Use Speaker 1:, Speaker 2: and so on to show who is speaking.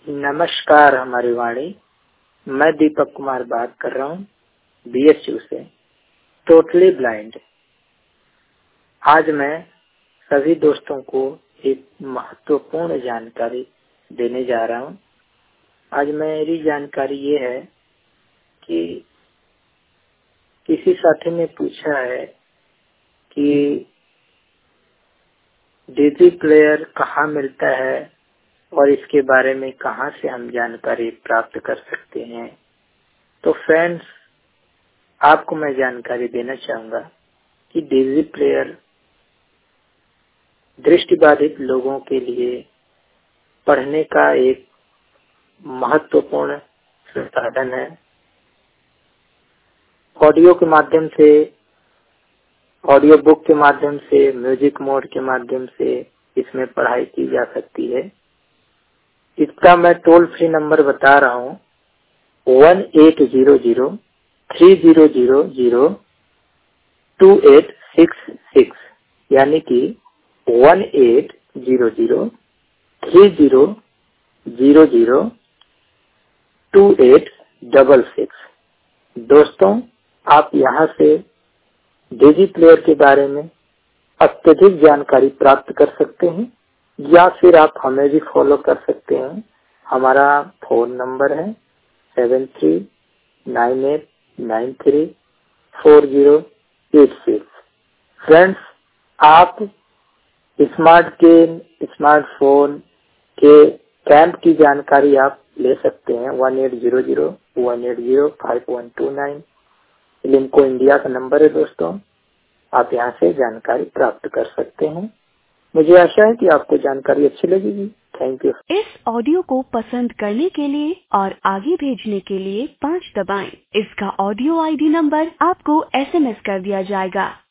Speaker 1: नमस्कार हमारी वाणी। मैं दीपक कुमार बात कर रहा हूँ BSU से, टोटली ब्लाइंड। आज मैं सभी दोस्तों को एक महत्वपूर्ण जानकारी देने जा रहा हूँ। आज मेरी जानकारी ये है कि किसी साथी ने पूछा है कि डिजी प्लेयर कहाँ मिलता है और इसके बारे में कहाँ से हम जानकारी प्राप्त कर सकते हैं। तो फ्रेंड्स, आपको मैं जानकारी देना चाहूंगा कि डिजी प्लेयर दृष्टिबाधित लोगों के लिए पढ़ने का एक महत्वपूर्ण संसाधन है। ऑडियो के माध्यम से, ऑडियो बुक के माध्यम से, म्यूजिक मोड के माध्यम से इसमें पढ़ाई की जा सकती है। इसका मैं टोल फ्री नंबर बता रहा हूँ 1800-3000-2866, यानी कि 1800-3000-2866। दोस्तों, आप यहाँ से डिजी प्लेयर के बारे में अत्यधिक जानकारी प्राप्त कर सकते हैं, या फिर आप हमें भी फॉलो कर सकते हैं। हमारा फोन नंबर है 7398934086। फ्रेंड्स, आप स्मार्टफोन के कैंप की जानकारी आप ले सकते हैं 1800-180-5129। लिंको इंडिया का नंबर है दोस्तों, आप यहाँ से जानकारी प्राप्त कर सकते हैं। मुझे आशा है कि आपको जानकारी अच्छी लगेगी। Thank you.
Speaker 2: इस ऑडियो को पसंद करने के लिए और आगे भेजने के लिए 5 दबाएं। इसका ऑडियो ID नंबर आपको SMS कर दिया जाएगा।